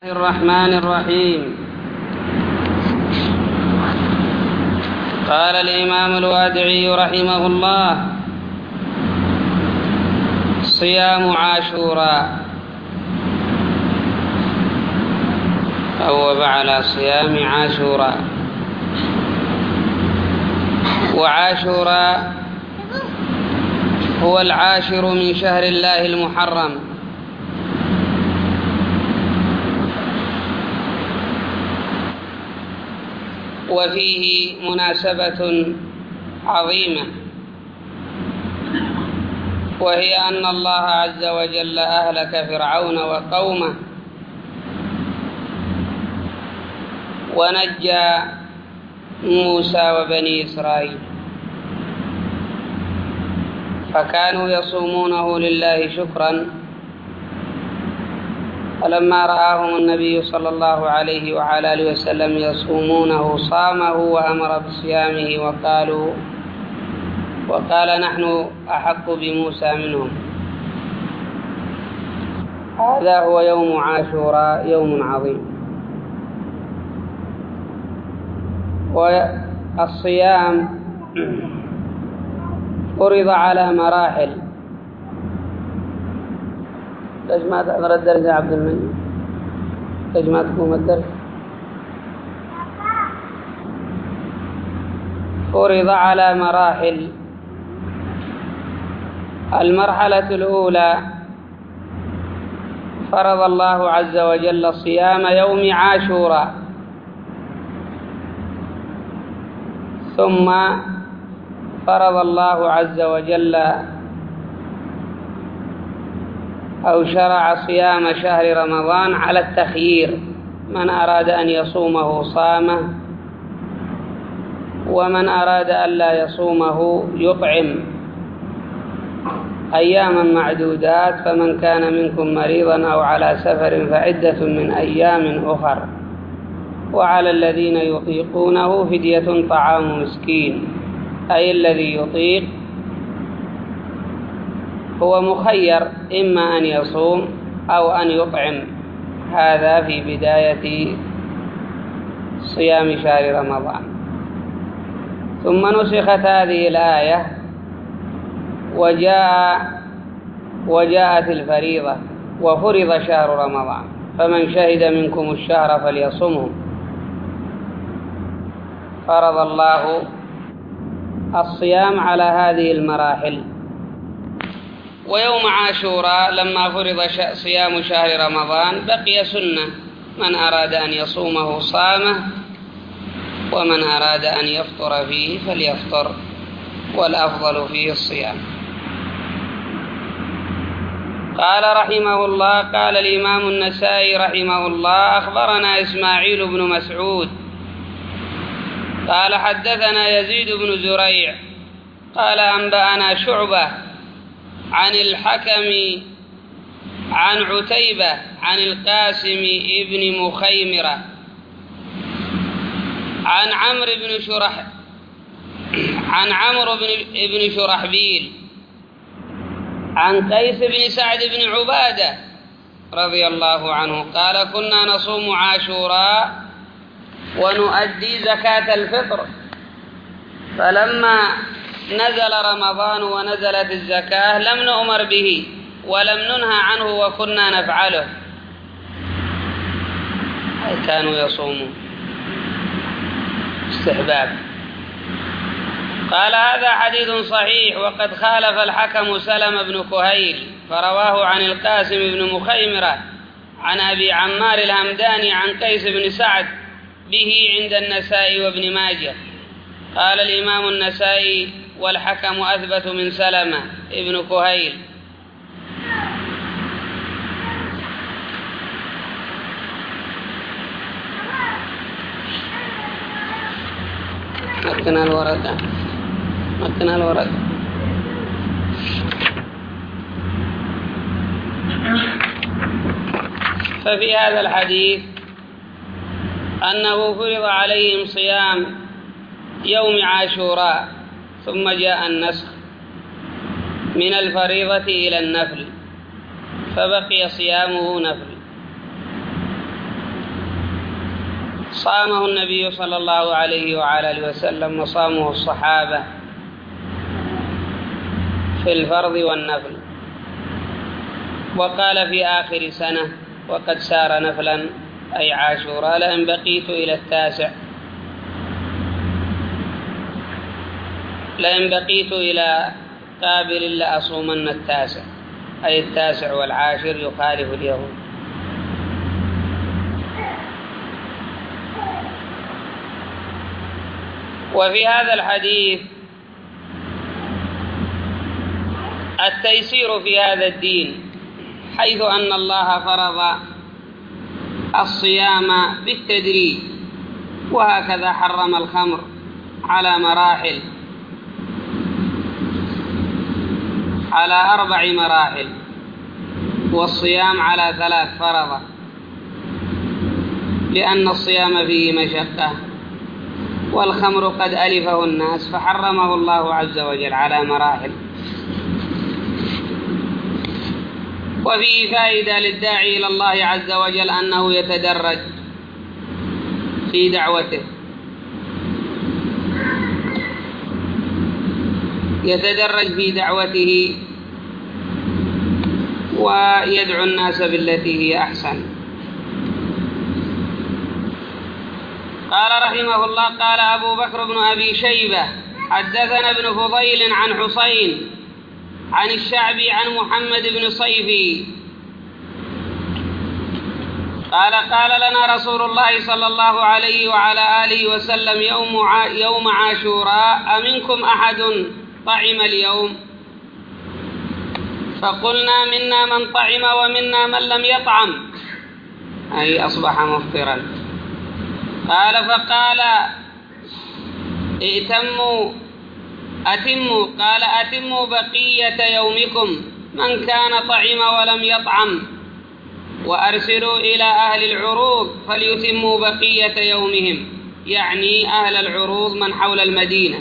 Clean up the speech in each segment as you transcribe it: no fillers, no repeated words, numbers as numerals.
الرحمن الرحيم. قال الإمام الوادعي رحمه الله: صيام عاشوراء، أوب على صيام عاشوراء. وعاشوراء هو العاشر من شهر الله المحرم، وفيه مناسبة عظيمة، وهي أن الله عز وجل أهلك فرعون وقومه ونجى موسى وبني إسرائيل، فكانوا يصومونه لله شكرا. فلما رآهم النبي صلى الله عليه وعلى آله وسلم يصومونه صامه وأمر بصيامه، وقال: نحن أحق بموسى منهم. هذا هو يوم عاشوراء، يوم عظيم. والصيام فرض على مراحل. ليش ما تحضر الدرس يا عبد المجيد؟ ليش ما تقوم الدرس؟ فرض على مراحل. المرحلة الأولى فرض الله عز وجل صيام يوم عاشوراء، ثم فرض الله عز وجل أو شرع صيام شهر رمضان على التخيير، من أراد أن يصومه صامه، ومن أراد أن لا يصومه يطعم أياما معدودات، فمن كان منكم مريضا أو على سفر فعدة من أيام أخر، وعلى الذين يطيقونه فدية طعام مسكين. أي الذي يطيق هو مخير إما أن يصوم أو أن يطعم. هذا في بداية صيام شهر رمضان. ثم نسخت هذه الآية وجاءت الفريضة وفرض شهر رمضان، فمن شهد منكم الشهر فليصمه. فرض الله الصيام على هذه المراحل. ويوم عاشوراء لما فرض صيام شهر رمضان بقي سنة، من أراد أن يصومه صامه، ومن أراد أن يفطر فيه فليفطر، والأفضل فيه الصيام. قال رحمه الله: قال الإمام النسائي رحمه الله: أخبرنا إسماعيل بن مسعود قال حدثنا يزيد بن زريع قال أنبأنا شعبة عن الحكم عن عتيبة عن القاسم ابن مخيمرة عن عمرو بن شرحبيل عن قيس بن سعد بن عبادة رضي الله عنه قال: كنا نصوم عاشوراء ونؤدي زكاة الفطر، فلما نزل رمضان ونزلت الزكاة لم نؤمر به ولم ننهى عنه وكنا نفعله. أي كانوا يصومون استحباب. قال: هذا حديث صحيح، وقد خالف الحكم سلم بن كهيل فرواه عن القاسم بن مخيمرة عن أبي عمار الهمداني عن قيس بن سعد به عند النسائي وابن ماجه. قال الإمام النسائي: والحكم أثبت من سلمة ابن كهيل. مكنا الورقة. ففي هذا الحديث أنه فرض عليهم صيام يوم عاشوراء، ثم جاء النسخ من الفريضة إلى النفل، فبقي صيامه نفل. صامه النبي صلى الله عليه وعلى آله وسلم وصامه الصحابة في الفرض والنفل. وقال في آخر سنة وقد سار نفلا أي عاشوراء لئن بقيت إلى التاسع، لئن بقيت إلى قابل لأصومن التاسع، أي التاسع والعاشر يخالف اليهود. وفي هذا الحديث التيسير في هذا الدين، حيث أن الله فرض الصيام بالتدريج، وهكذا حرم الخمر على مراحل، على 4 مراحل، والصيام على 3 فرض، لأن الصيام فيه مشقة، والخمر قد ألفه الناس فحرمه الله عز وجل على مراحل. وفيه فائدة للداعي إلى الله عز وجل أنه يتدرج في دعوته، يتدرج في دعوته ويدعو الناس بالتي هي أحسن. قال رحمه الله: قال أبو بكر بن أبي شيبة حدثنا ابن فضيل عن حسين عن الشعبي عن محمد بن صيفي قال: قال لنا رسول الله صلى الله عليه وعلى آله وسلم يوم عاشوراء: أمنكم أحد طعم اليوم؟ فقلنا: منا من طعم ومنا من لم يطعم، أي أصبح مفطرا. قال: فقال: أتموا، قال: أتموا بقية يومكم من كان طعم ولم يطعم، وأرسلوا إلى أهل العروض فليتموا بقية يومهم، يعني أهل العروض من حول المدينة.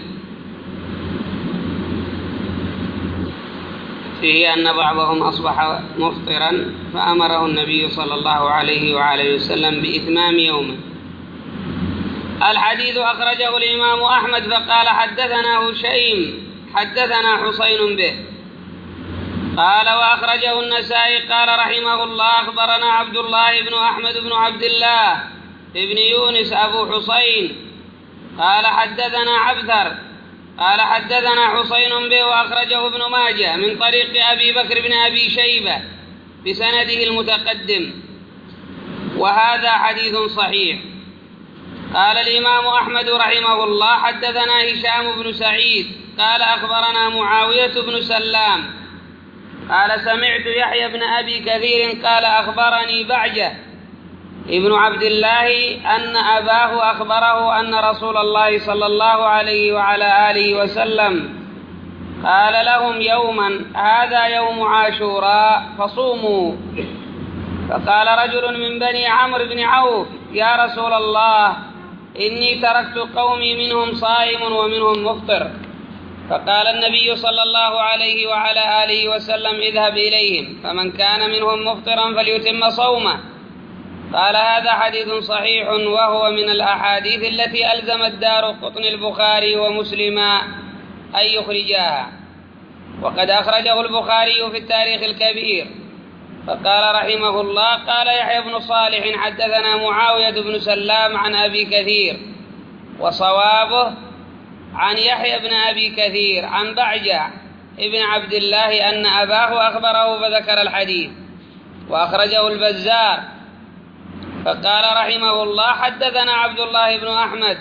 فيه أن بعضهم أصبح مفطرا فأمره النبي صلى الله عليه وعلى وسلم بإتمام يومه. الحديث أخرجه الإمام أحمد فقال: حدثنا هشيم حدثنا حسين به. قال: وأخرجه النسائي قال رحمه الله: أخبرنا عبد الله بن أحمد بن عبد الله ابن يونس أبو حسين قال: حدثنا عبثر قال: حدثنا حسين به. وأخرجه ابن ماجه من طريق أبي بكر بن أبي شيبة بسنده المتقدم، وهذا حديث صحيح. قال الإمام أحمد رحمه الله: حدثنا هشام بن سعيد قال: أخبرنا معاوية بن سلام قال: سمعت يحيى بن أبي كثير قال: أخبرني بعجة ابن عبد الله أن أباه أخبره أن رسول الله صلى الله عليه وعلى آله وسلم قال لهم يوما: هذا يوم عاشوراء فصوموا. فقال رجل من بني عمرو بن عوف: يا رسول الله، إني تركت قومي منهم صائم ومنهم مفطر. فقال النبي صلى الله عليه وعلى آله وسلم: اذهب إليهم فمن كان منهم مفطرا فليتم صومه. قال: هذا حديث صحيح، وهو من الأحاديث التي ألزم الدارقطني البخاري ومسلم أن يخرجاها، وقد أخرجه البخاري في التاريخ الكبير. فقال رحمه الله: قال يحيى بن صالح: حدثنا معاوية بن سلام عن أبي كثير، وصوابه عن يحيى بن أبي كثير عن بعجة ابن عبد الله أن أباه أخبره فذكر الحديث. وأخرجه البزار. فقال رحمه الله: حدثنا عبد الله بن أحمد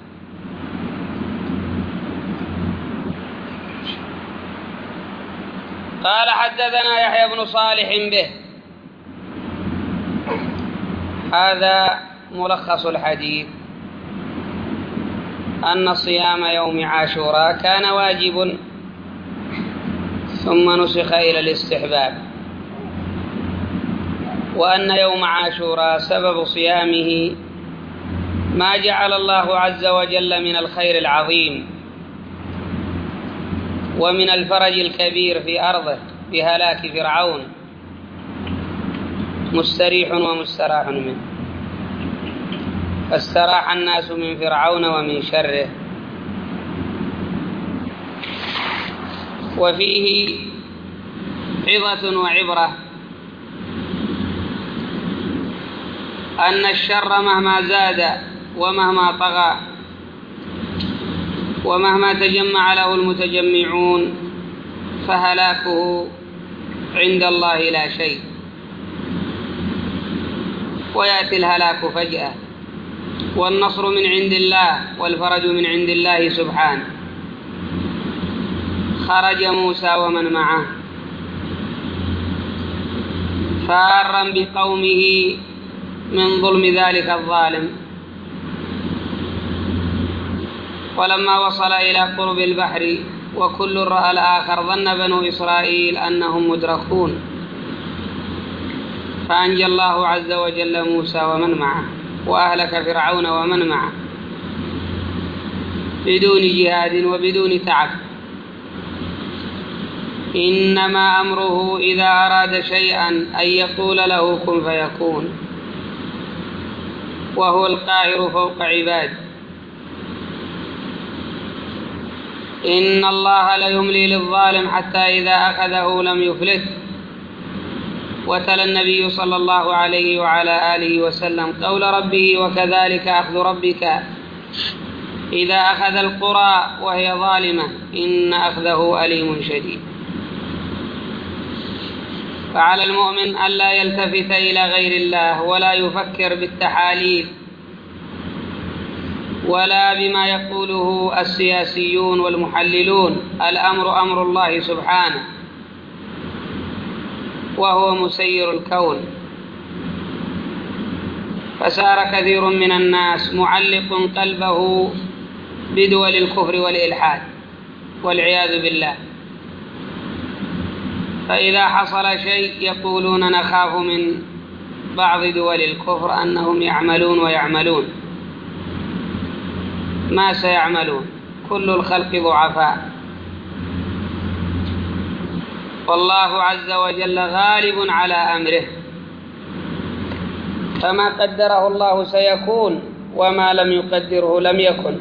قال: حدثنا يحيى بن صالح به. هذا ملخص الحديث، أن صيام يوم عاشوراء كان واجب ثم نسخ إلى الاستحباب، وأن يوم عاشوراء سبب صيامه ما جعل الله عز وجل من الخير العظيم ومن الفرج الكبير في أرضه بهلاك فرعون، مستريح ومستراح منه. فاستراح الناس من فرعون ومن شره. وفيه عظة وعبرة أن الشر مهما زاد ومهما طغى ومهما تجمع له المتجمعون فهلاكه عند الله لا شيء، ويأتي الهلاك فجأة، والنصر من عند الله والفرج من عند الله سبحانه. خرج موسى ومن معه فارا بقومه من ظلم ذلك الظالم، ولما وصل إلى قرب البحر وكل رأى الآخر ظن بنو إسرائيل أنهم مدركون، فأنجى الله عز وجل موسى ومن معه وأهلك فرعون ومن معه بدون جهاد وبدون تعب. إنما أمره إذا أراد شيئا أن يقول له كن فيكون، وهو القاهر فوق عباده. إن الله ليملي للظالم حتى إذا أخذه لم يفلت. وتلا النبي صلى الله عليه وعلى آله وسلم قول ربه وكذلك أخذ ربك إذا أخذ القرى وهي ظالمة إن أخذه أليم شديد. فعلى المؤمن ألا يلتفت إلى غير الله ولا يفكر بالتحاليل ولا بما يقوله السياسيون والمحللون. الأمر أمر الله سبحانه وهو مسير الكون. فسار كثير من الناس معلق قلبه بدول الكفر والإلحاد والعياذ بالله، فإذا حصل شيء يقولون نخاف من بعض دول الكفر أنهم يعملون ويعملون. ما سيعملون؟ كل الخلق ضعفاء، والله عز وجل غالب على أمره، فما قدره الله سيكون وما لم يقدره لم يكن.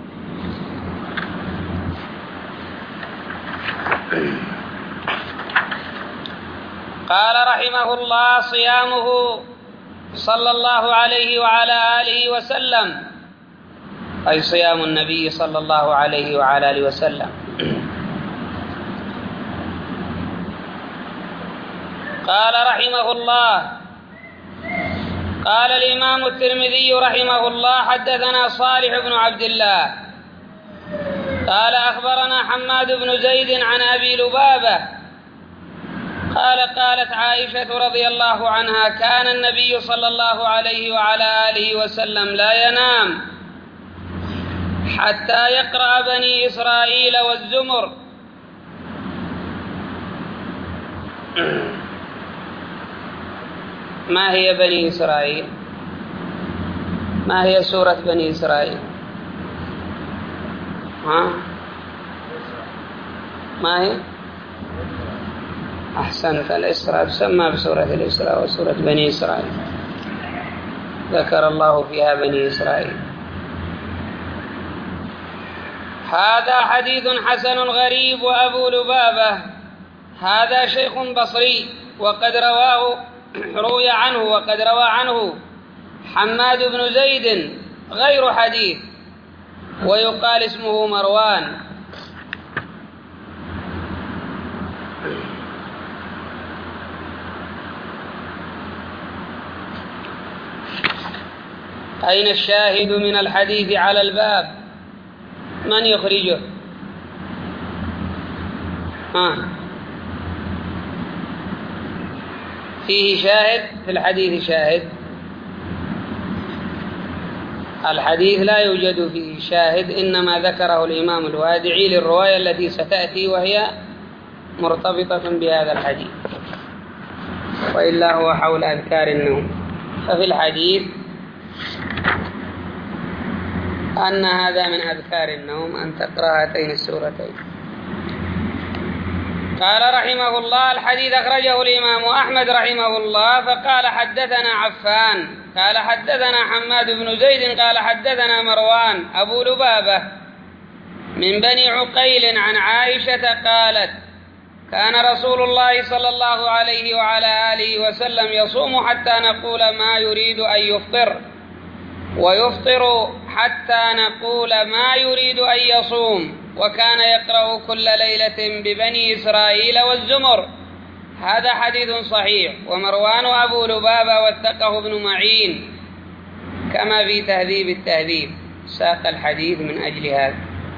قال رحمه الله: صيامه صلى الله عليه وعلى آله وسلم، أي صيام النبي صلى الله عليه وعلى آله وسلم. قال رحمه الله: قال الإمام الترمذي رحمه الله: حدثنا صالح بن عبد الله قال أخبرنا حماد بن زيد عن أبي لبابة قال قالت عائشة رضي الله عنها: كان النبي صلى الله عليه وعلى آله وسلم لا ينام حتى يقرأ بني إسرائيل والزمر. ما هي بني إسرائيل؟ ما هي سورة بني إسرائيل؟ ما هي؟ أحسنت، الإسراء تسمى بسورة الإسراء وسورة بني إسرائيل، ذكر الله فيها بني إسرائيل. هذا حديث حسن غريب. وأبو لبابة هذا شيخ بصري وقد روى عنه حماد بن زيد غير حديث، ويقال اسمه مروان. أين الشاهد من الحديث على الباب؟ من يخرجه؟ فيه شاهد؟ في الحديث شاهد؟ الحديث لا يوجد فيه شاهد، إنما ذكره الإمام الوادعي للرواية التي ستأتي وهي مرتبطة بهذا الحديث، وإلا هو حول أذكار النوم. ففي الحديث أن هذا من أذكار النوم أن تقرأ هاتين السورتين. قال رحمه الله: الحديث أخرجه الإمام أحمد رحمه الله فقال: حدثنا عفان قال حدثنا حماد بن زيد قال حدثنا مروان أبو لبابة من بني عقيل عن عائشة قالت كان رسول الله صلى الله عليه وعلى آله وسلم يصوم حتى نقول ما يريد أن يفطر، ويفطر حتى نقول ما يريد أن يصوم، وكان يقرأ كل ليلة ببني إسرائيل والزمر. هذا حديث صحيح. ومروان أبو لبابة وثقه ابن معين كما في تهذيب التهذيب، ساق الحديث من أجل هذا.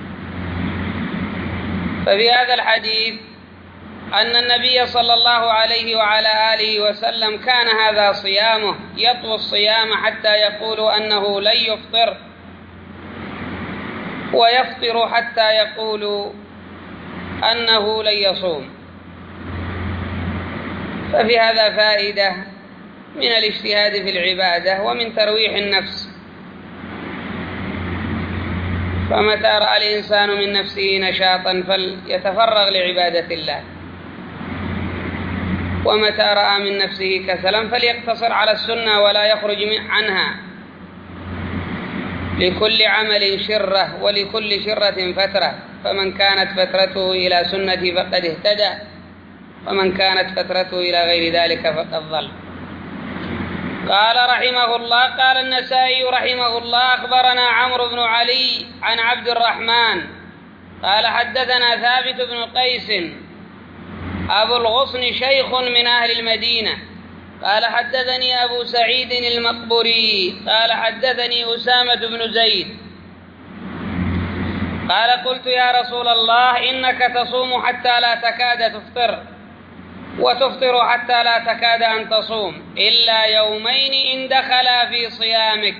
ففي هذا الحديث أن النبي صلى الله عليه وعلى آله وسلم كان هذا صيامه، يطوي الصيام حتى يقول أنه لن يفطر، ويفطر حتى يقول أنه لن يصوم. ففي هذا فائدة من الاجتهاد في العبادة ومن ترويح النفس. فمتى رأى الإنسان من نفسه نشاطا فليتفرغ لعبادة الله، ومتى رأى من نفسه كسلا فليقتصر على السنة ولا يخرج عنها. لكل عمل شرة ولكل شرة فترة، فمن كانت فترته إلى سنتي فقد اهتدى، ومن كانت فترته إلى غير ذلك فقد ضل. قال رحمه الله: قال النسائي رحمه الله: أخبرنا عمرو بن علي عن عبد الرحمن قال حدثنا ثابت بن قيس أبو الغصن شيخ من أهل المدينة قال حدثني أبو سعيد المقبري قال حدثني أسامة بن زيد قال قلت يا رسول الله إنك تصوم حتى لا تكاد تفطر، وتفطر حتى لا تكاد أن تصوم إلا يومين إن دخلا في صيامك،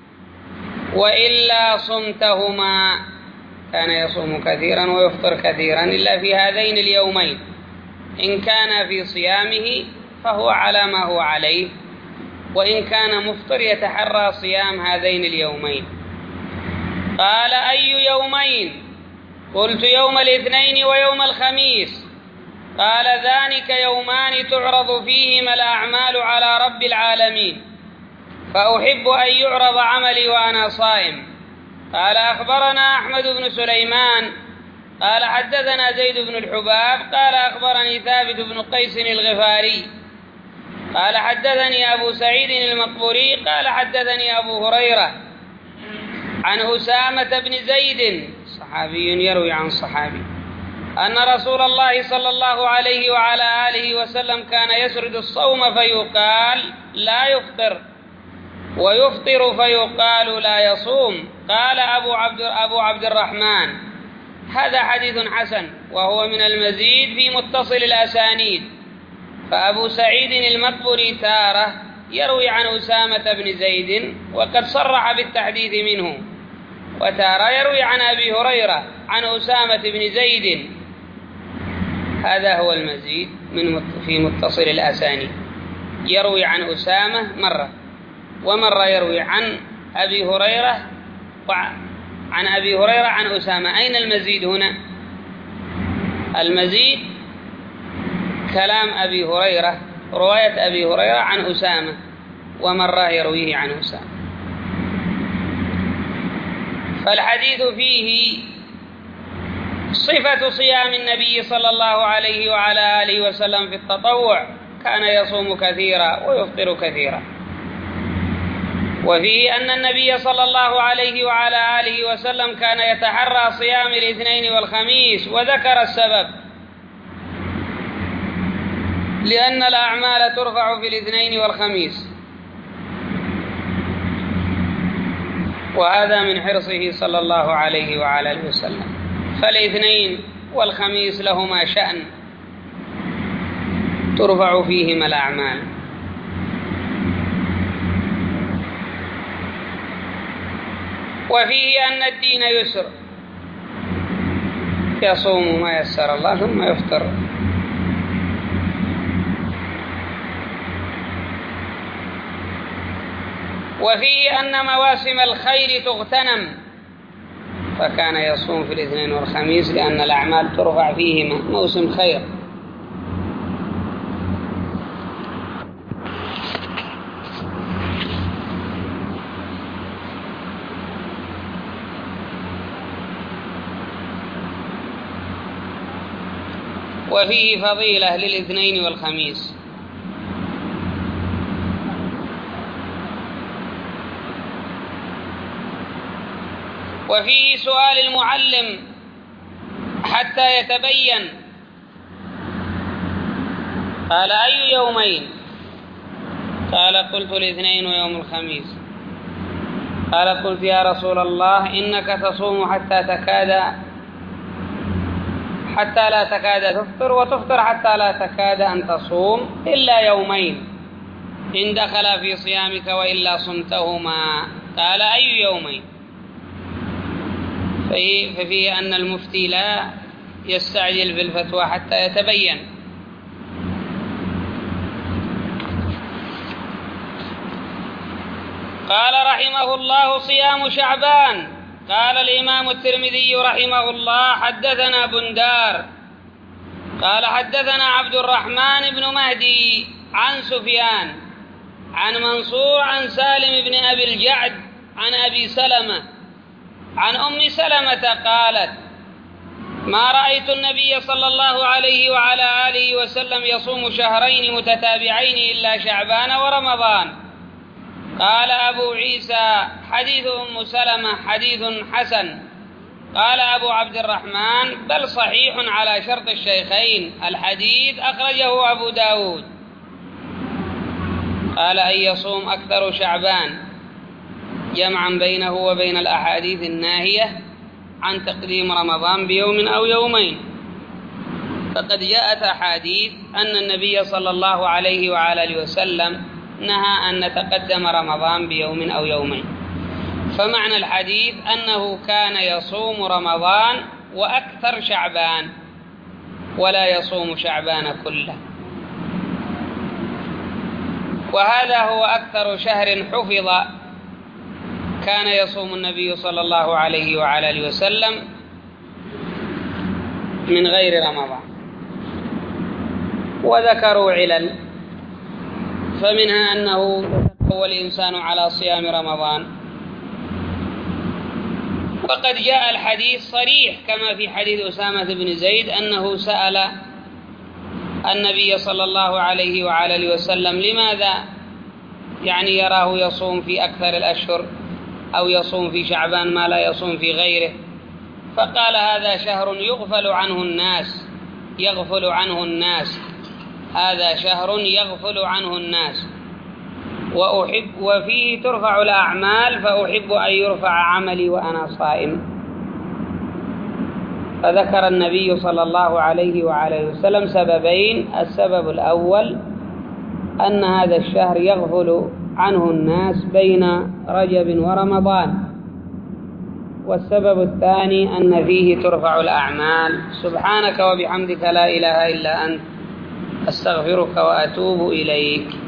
وإلا صمتهما. كان يصوم كثيرا ويفطر كثيرا إلا في هذين اليومين، إن كان في صيامه فهو على ما هو عليه، وإن كان مفطر يتحرى صيام هذين اليومين. قال: أي يومين؟ قلت: يوم الاثنين ويوم الخميس. قال: ذلك يومان تعرض فيهما الأعمال على رب العالمين، فأحب أن يعرض عملي وأنا صائم. قال: أخبرنا أحمد بن سليمان قال حدثنا زيد بن الحباب قال أخبرني ثابت بن قيس الغفاري قال حدثني أبو سعيد المقبوري قال حدثني أبو هريرة عن أسامة بن زيد صحابي يروي عن صحابي أن رسول الله صلى الله عليه وعلى آله وسلم كان يسرد الصوم فيقال لا يفطر، ويفطر فيقال لا يصوم. قال أبو عبد الرحمن: هذا حديث حسن، وهو من المزيد في متصل الأسانيد. فأبو سعيد المقبري تارة يروي عن أسامة بن زيد وقد صرح بالتحديث منه، وتارة يروي عن أبي هريرة عن أسامة بن زيد. هذا هو المزيد في متصل الأسانيد، يروي عن أسامة مرة، ومرة يروي عن أبي هريرة عن أبي هريرة عن أسامة. أين المزيد هنا؟ المزيد كلام أبي هريرة، رواية أبي هريرة عن أسامة، ومرة يرويه عن أسامة. فالحديث فيه صفة صيام النبي صلى الله عليه وعلى آله وسلم في التطوع، كان يصوم كثيرا ويفطر كثيرا. وفيه أن النبي صلى الله عليه وعلى آله وسلم كان يتحرى صيام الاثنين والخميس، وذكر السبب: لأن الأعمال ترفع في الاثنين والخميس، وهذا من حرصه صلى الله عليه وعلى آله وسلم. فالاثنين والخميس لهما شأن ترفع فيهما الأعمال. وفيه أن الدين يسر، يصوم ما يسر الله ثم يفطر. وفيه أن مواسم الخير تغتنم، فكان يصوم في الاثنين والخميس لأن الأعمال ترفع فيهما، موسم خير. وفيه فضيلة للاثنين والخميس. وفيه سؤال المعلم حتى يتبين، قال: أي يومين؟ قال: قلت الاثنين ويوم الخميس. قال: قلت يا رسول الله إنك تصوم حتى لا تكاد تفطر، وتفطر حتى لا تكاد أن تصوم إلا يومين إن دخل في صيامك وإلا صمتهما. قال: أي يومين؟ ففيه أن المفتي لا يستعجل بالفتوى حتى يتبين. قال رحمه الله: صيام شعبان. قال الإمام الترمذي رحمه الله: حدثنا بندار قال حدثنا عبد الرحمن بن مهدي عن سفيان عن منصور عن سالم بن أبي الجعد عن أبي سلمة عن أم سلمة قالت: ما رأيت النبي صلى الله عليه وعلى آله وسلم يصوم شهرين متتابعين إلا شعبان ورمضان. قال أبو عيسى: حديث أم سلمة حديث حسن. قال أبو عبد الرحمن: بل صحيح على شرط الشيخين، الحديث أخرجه أبو داود. قال: أن يصوم أكثر شعبان، جمعا بينه وبين الأحاديث الناهية عن تقديم رمضان بيوم أو يومين. فقد جاءت أحاديث أن النبي صلى الله عليه وعلى آله وسلم نهى أن نتقدم رمضان بيوم أو يومين. فمعنى الحديث أنه كان يصوم رمضان وأكثر شعبان، ولا يصوم شعبان كله. وهذا هو أكثر شهر حفظ كان يصوم النبي صلى الله عليه وعلى آله وسلم من غير رمضان. وذكروا علل، فمنها أنه يتقوى الإنسان على صيام رمضان. وقد جاء الحديث صريح كما في حديث أسامة بن زيد أنه سأل النبي صلى الله عليه وعلى آله وسلم لماذا يراه يصوم في أكثر الأشهر أو يصوم في شعبان ما لا يصوم في غيره. فقال: هذا شهر يغفل عنه الناس، هذا شهر يغفل عنه الناس، وفيه ترفع الأعمال، فأحب أن يرفع عملي وأنا صائم. فذكر النبي صلى الله عليه وعلى وسلم سببين: السبب الأول أن هذا الشهر يغفل عنه الناس بين رجب ورمضان، والسبب الثاني أن فيه ترفع الأعمال. سبحانك وبحمدك لا إله إلا أنت، أستغفرك وأتوب إليك.